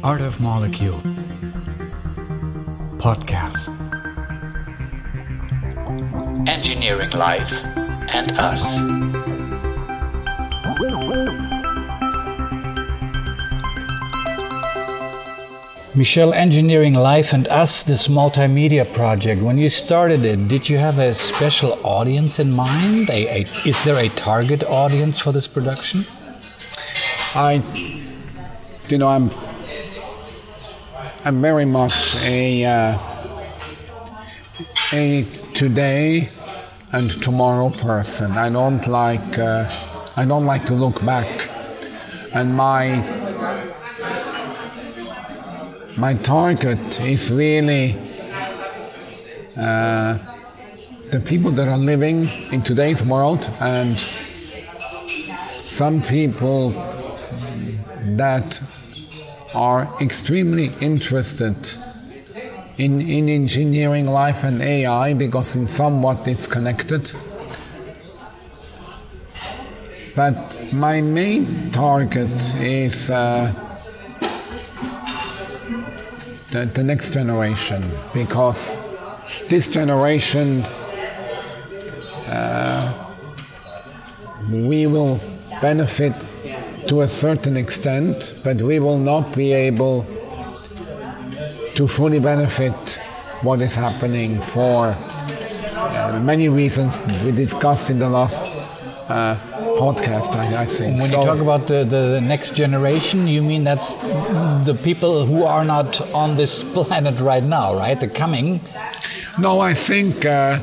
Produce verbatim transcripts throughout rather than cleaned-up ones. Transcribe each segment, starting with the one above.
Art of Molecule Podcast. Engineering Life and Us. Michel, Engineering Life and Us, this multimedia project, when you started it, did you have a special audience in mind? A, a, is there a target audience for this production? I, you know, I'm, I'm very much a, uh, a today and tomorrow person. I don't like, uh, I don't like to look back, and my. My target is really uh, the people that are living in today's world, and some people that are extremely interested in, in engineering life and A I, because in somewhat it's connected. But my main target is uh, The, the next generation, because this generation uh, we will benefit to a certain extent, but we will not be able to fully benefit what is happening for uh, many reasons we discussed in the last uh, podcast, I, I think. When so, you talk about the, the next generation, you mean that's the people who are not on this planet right now, right? The coming? No, I think, uh,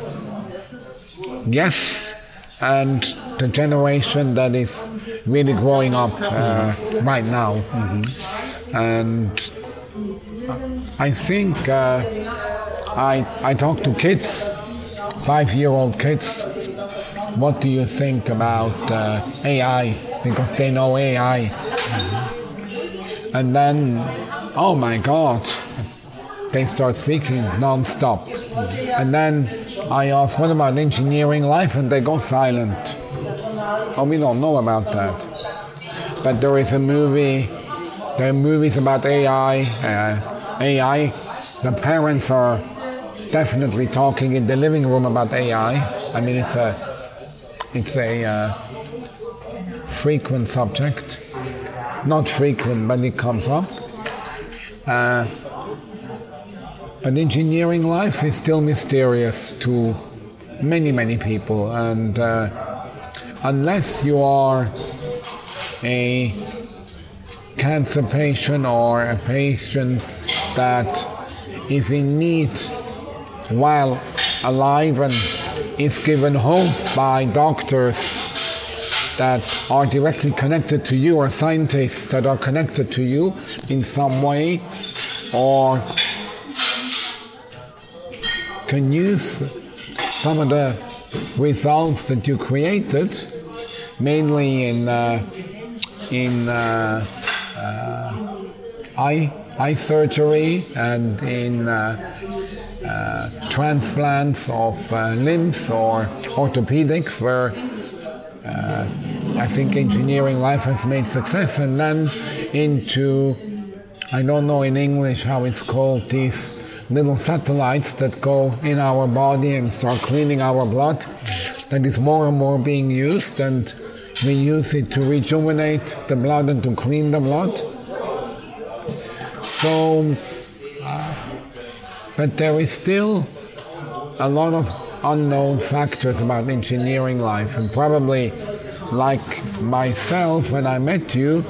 yes, and the generation that is really growing up uh, right now. Mm-hmm. And I think uh, I, I talk to kids, five-year-old kids. What do you think about uh, A I? Because they know A I. Mm-hmm. And then, oh my God, they start speaking non-stop. Mm-hmm. And then I ask, what about engineering life? And they go silent. Oh, we don't know about that. But there is a movie, there are movies about A I. Uh, A I, the parents are definitely talking in the living room about A I. I mean, it's a It's a uh, frequent subject, not frequent, but it comes up. Uh, but engineering life is still mysterious to many, many people, and uh, unless you are a cancer patient or a patient that is in need while alive and is given hope by doctors that are directly connected to you, or scientists that are connected to you in some way, or can use some of the results that you created, mainly in uh, in uh, uh, eye eye surgery and in uh, Uh, transplants of uh, limbs or orthopedics, where uh, I think engineering life has made success, and then into, I don't know in English how it's called, these little satellites that go in our body and start cleaning our blood. That is more and more being used, and we use it to rejuvenate the blood and to clean the blood. So But there is still a lot of unknown factors about engineering life, and probably like myself, when I met you,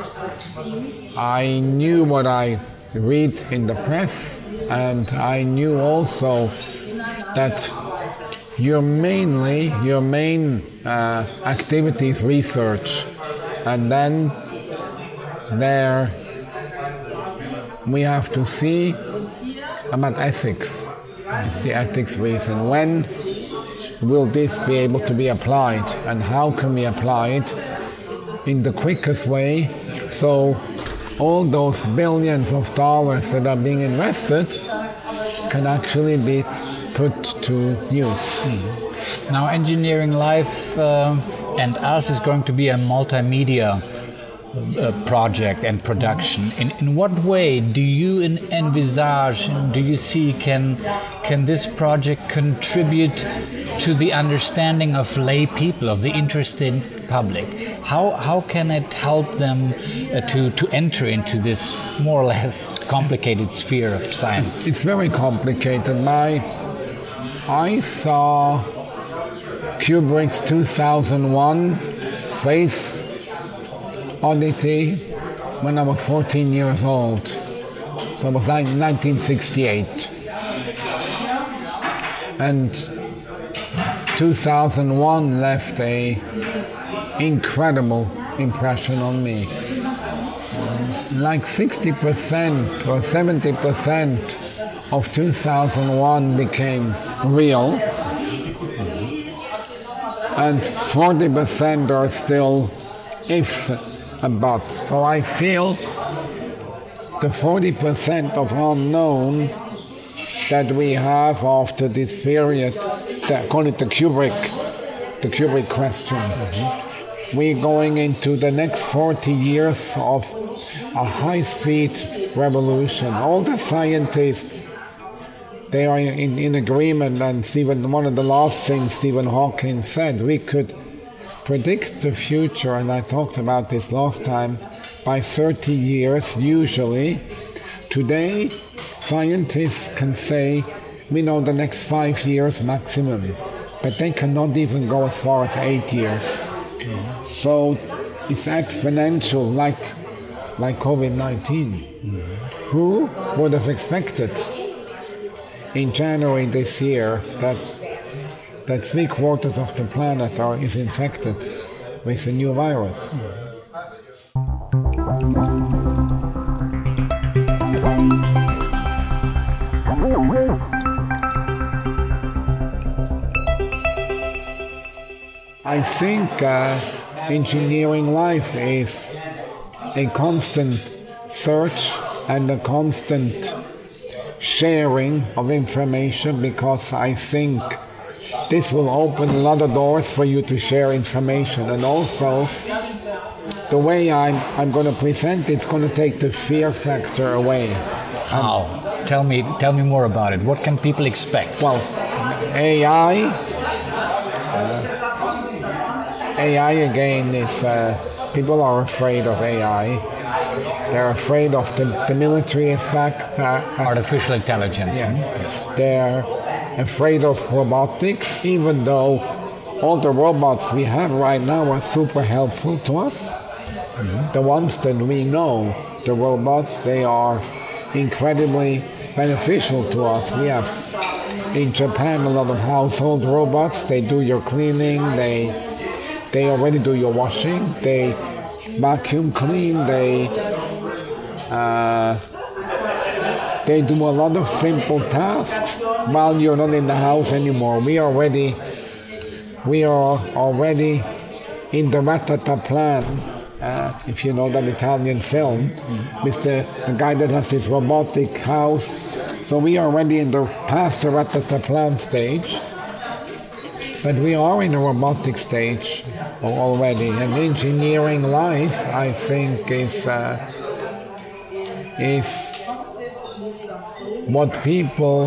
I knew what I read in the press, and I knew also that your mainly, your main uh, activity is research, and then there we have to see about ethics. It's the ethics reason. When will this be able to be applied, and how can we apply it in the quickest way, so all those billions of dollars that are being invested can actually be put to use. Mm. Now, Engineering Life uh, and Us is going to be a multimedia uh, project and production. In in what way do you en- envisage? Do you see can can this project contribute to the understanding of lay people, of the interested public? How how can it help them uh, to to enter into this more or less complicated sphere of science? It's very complicated. My I saw Kubrick's two thousand one Space Oddity when I was fourteen years old. So it was nineteen sixty-eight. And two thousand one left a incredible impression on me. Like sixty percent or seventy percent of two thousand one became real, and forty percent are still ifs and buts. So I feel the forty percent of unknown that we have after this period, I call it the Kubrick, the Kubrick question. Mm-hmm. We're going into the next forty years of a high-speed revolution. All the scientists, they are in, in agreement, and Stephen, one of the last things Stephen Hawking said, we could predict the future, and I talked about this last time, by thirty years usually. Today, scientists can say we know the next five years maximum, but they cannot even go as far as eight years. Mm-hmm. So it's exponential, like like COVID nineteen. Mm-hmm. Who would have expected in January this year that that three quarters of the planet are is infected with a new virus? I think uh, engineering life is a constant search and a constant sharing of information, because I think this will open a lot of doors for you to share information. And also, the way I'm, I'm going to present it's going to take the fear factor away. How? Um, tell me, tell me more about it. What can people expect? Well, A I, uh, A I again is, uh, people are afraid of A I. They're afraid of the, the military aspect. Uh, Artificial intelligence. Yes. They're afraid of robotics, even though all the robots we have right now are super helpful to us. Mm-hmm. The ones that we know, the robots, they are incredibly beneficial to us. We have in Japan a lot of household robots. They do your cleaning, they they already do your washing, they vacuum clean, they uh, they do a lot of simple tasks while you're not in the house anymore. We already we are already in the Ratataplan. Uh, if you know that Italian film, mm-hmm. with the, the guy that has this robotic house. So we are already in the past the Ratataplan stage, but we are in a robotic stage already. And engineering life, I think, is uh, is what people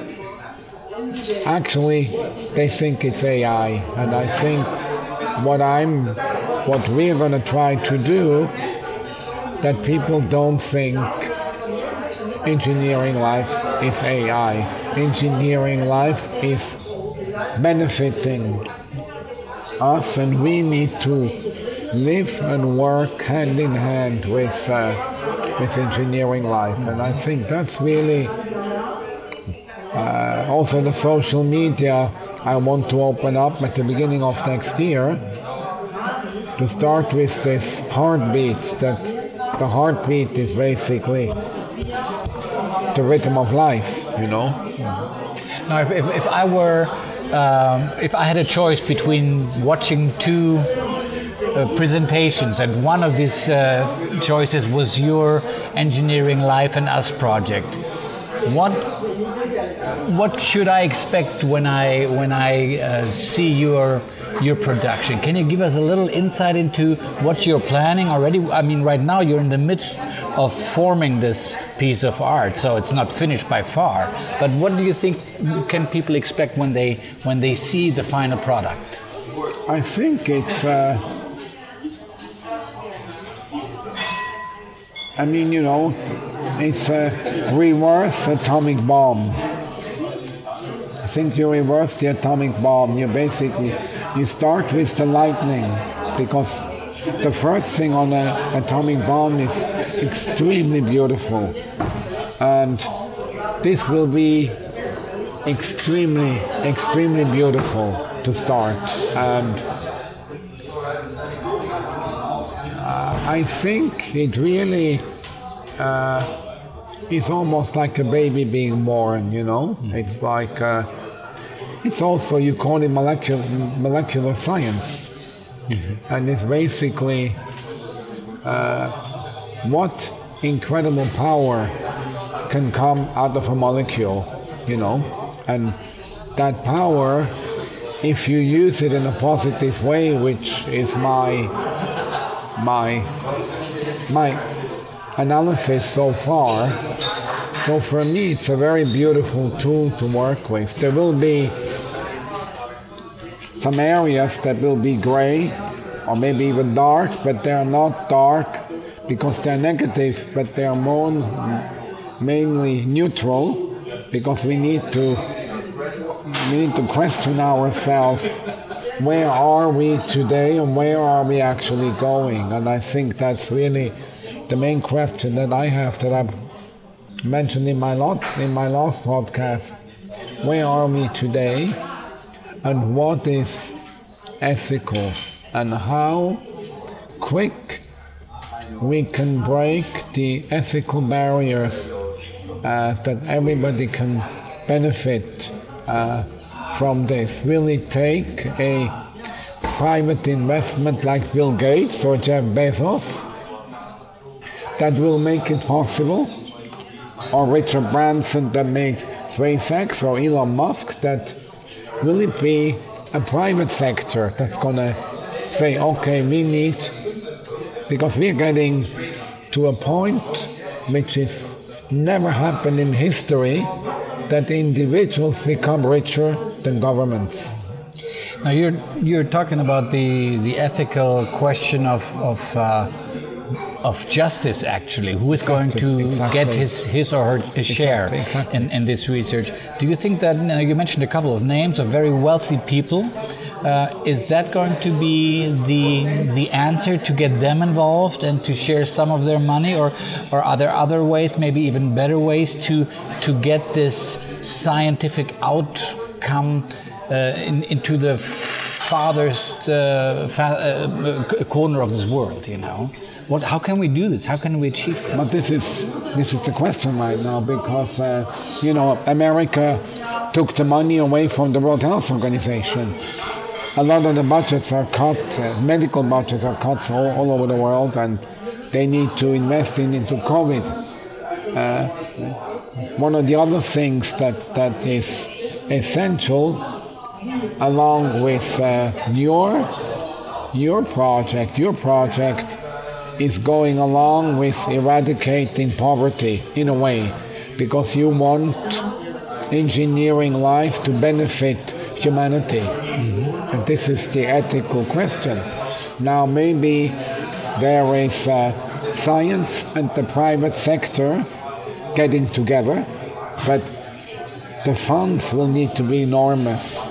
actually they think it's A I, and I think what I'm. What we're going to try to do, that people don't think engineering life is A I. Engineering life is benefiting us, and we need to live and work hand in hand with uh, with engineering life. And I think that's really uh, also the social media I want to open up at the beginning of next year. To start with this heartbeat, that the heartbeat is basically the rhythm of life, you know. Now, if, if, if I were, um, if I had a choice between watching two uh, presentations, and one of these uh, choices was your Engineering Life and Us project, what what should I expect when I when I uh, see your your production. Can you give us a little insight into what you're planning already? I mean, right now you're in the midst of forming this piece of art, so it's not finished by far. But what do you think can people expect when they when they see the final product? I think it's. Uh, I mean, you know, it's a reverse atomic bomb. I think you reverse the atomic bomb. You basically you start with the lightning, because the first thing on an atomic bomb is extremely beautiful, and this will be extremely, extremely beautiful to start. And uh, I think it really uh, is almost like a baby being born, you know? Mm-hmm. It's like, uh, it's also, you call it molecular, molecular science. Mm-hmm. And it's basically uh, what incredible power can come out of a molecule, you know? And that power, if you use it in a positive way, which is my my my analysis so far, so for me it's a very beautiful tool to work with. There will be some areas that will be gray or maybe even dark, but they are not dark because they're negative, but they are more mainly neutral, because we need to we need to question ourselves, where are we today and where are we actually going? And I think that's really the main question that I have, that I've mentioned in my last, in my last podcast. Where are we today, and what is ethical, and how quick we can break the ethical barriers uh, that everybody can benefit uh, from this. Will it take a private investment like Bill Gates or Jeff Bezos that will make it possible? Or Richard Branson that made SpaceX, or Elon Musk? That will it be a private sector that's going to say, okay, we need, because we're getting to a point which is never happened in history, that individuals become richer than governments. Now you're you're talking about the the ethical question of of uh, of justice. Actually, who is exactly, going to exactly. get his his or her his share exactly, exactly. in in this research? Do you think that, you know, you mentioned a couple of names of very wealthy people? Uh, is that going to be the the answer to get them involved and to share some of their money, or or are there other ways, maybe even better ways, to to get this scientific outcome uh, in, into the farthest uh, fa- uh, corner of this world? You know, what? How can we do this? How can we achieve this? But this is this is the question right now, because uh, you know, America took the money away from the World Health Organization. A lot of the budgets are cut, uh, medical budgets are cut all, all over the world, and they need to invest in into COVID. Uh, one of the other things that, that is essential, along with uh, your your project, your project is going along with eradicating poverty in a way, because you want engineering life to benefit humanity. Mm-hmm. And this is the ethical question. Now maybe there is uh, science and the private sector getting together, but the funds will need to be enormous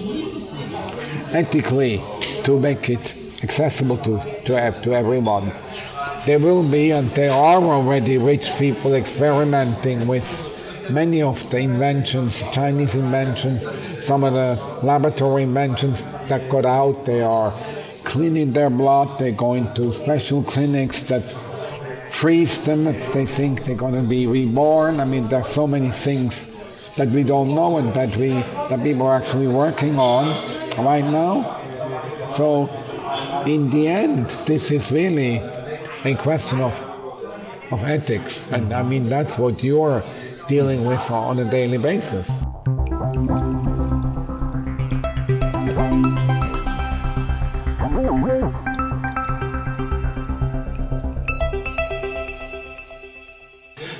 ethically to make it accessible to, to, to everyone. There will be, and there are already, rich people experimenting with many of the inventions, Chinese inventions, some of the laboratory inventions that got out. They are cleaning their blood, they're going to special clinics that freeze them, they think they're going to be reborn. I mean, there's so many things that we don't know and that we that people are actually working on right now. So in the end, this is really a question of of ethics, and I mean, that's what you're dealing with on a daily basis.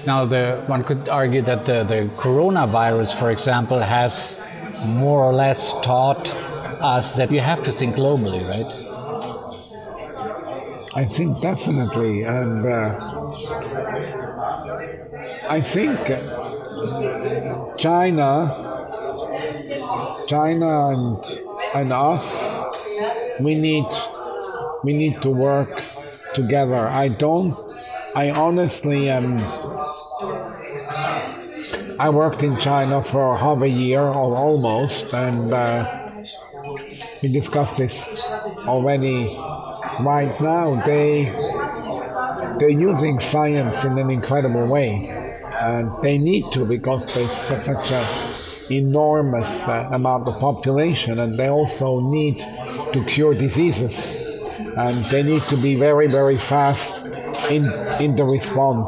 Now, the, one could argue that the, the coronavirus, for example, has more or less taught us that you have to think globally, right? I think definitely, and uh, I think China, China and and us, we need we need to work together. I don't. I honestly am. I worked in China for half a year or almost, and uh, we discussed this already. Right now, they they're using science in an incredible way, and they need to because there's such an enormous uh, amount of population, and they also need to cure diseases, and they need to be very, very fast in in the response.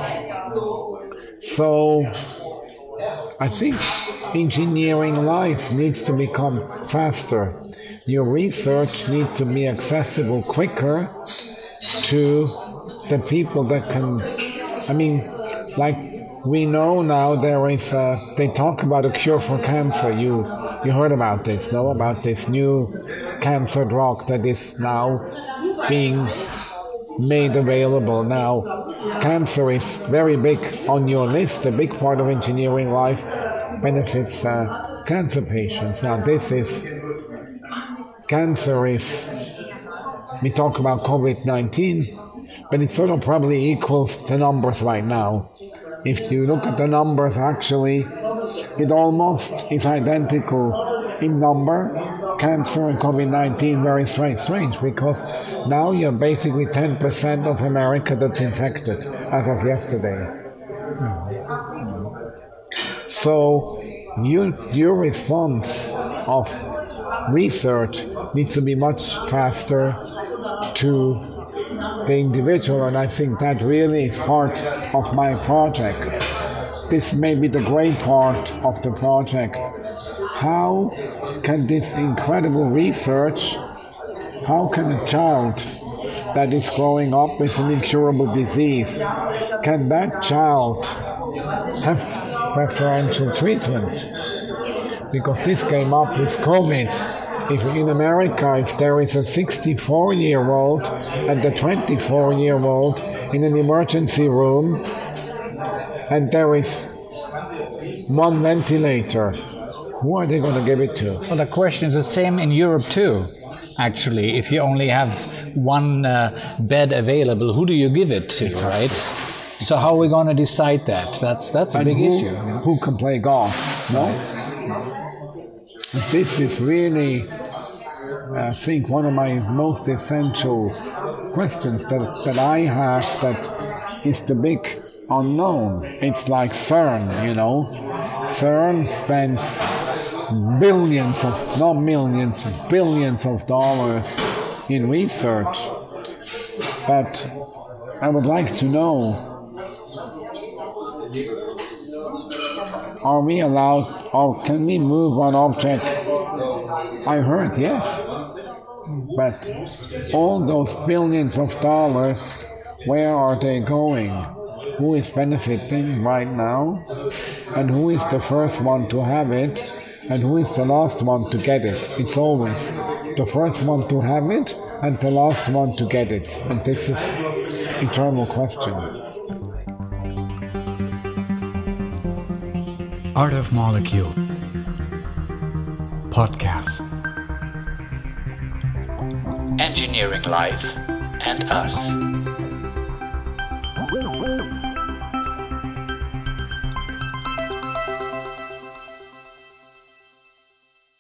So, I think engineering life needs to become faster. Your research needs to be accessible quicker to the people that can, I mean, like we know now there is a, they talk about a cure for cancer. You you heard about this, no? About this new cancer drug that is now being made available. Now, cancer is very big on your list. A big part of engineering life benefits uh, cancer patients. Now, this is Cancer is, we talk about COVID nineteen, but it sort of probably equals the numbers right now. If you look at the numbers, actually, it almost is identical in number. Cancer and COVID nineteen, very strange, strange, because now you're basically ten percent of America that's infected as of yesterday. So you, your response of research needs to be much faster to the individual, and I think that really is part of my project. This may be the great part of the project. How can this incredible research, how can a child that is growing up with an incurable disease, can that child have preferential treatment? Because this came up with COVID. If in America, if there is a sixty-four-year-old and a twenty-four-year-old in an emergency room, and there is one ventilator, who are they going to give it to? Well, the question is the same in Europe too, actually. If you only have one uh, bed available, who do you give it to, right? So how are we going to decide that? That's that's a and big who, issue. Who can play golf? No? This is really, I think, one of my most essential questions that, that I have that is the big unknown. It's like CERN, you know. CERN spends billions of, not millions, billions of dollars in research. But I would like to know, are we allowed, or can we move one object? I heard yes, but all those billions of dollars, where are they going? Who is benefiting right now? And who is the first one to have it? And who is the last one to get it? It's always the first one to have it and the last one to get it. And this is an eternal question. Art of Molecule Podcast. Engineering Life and Us.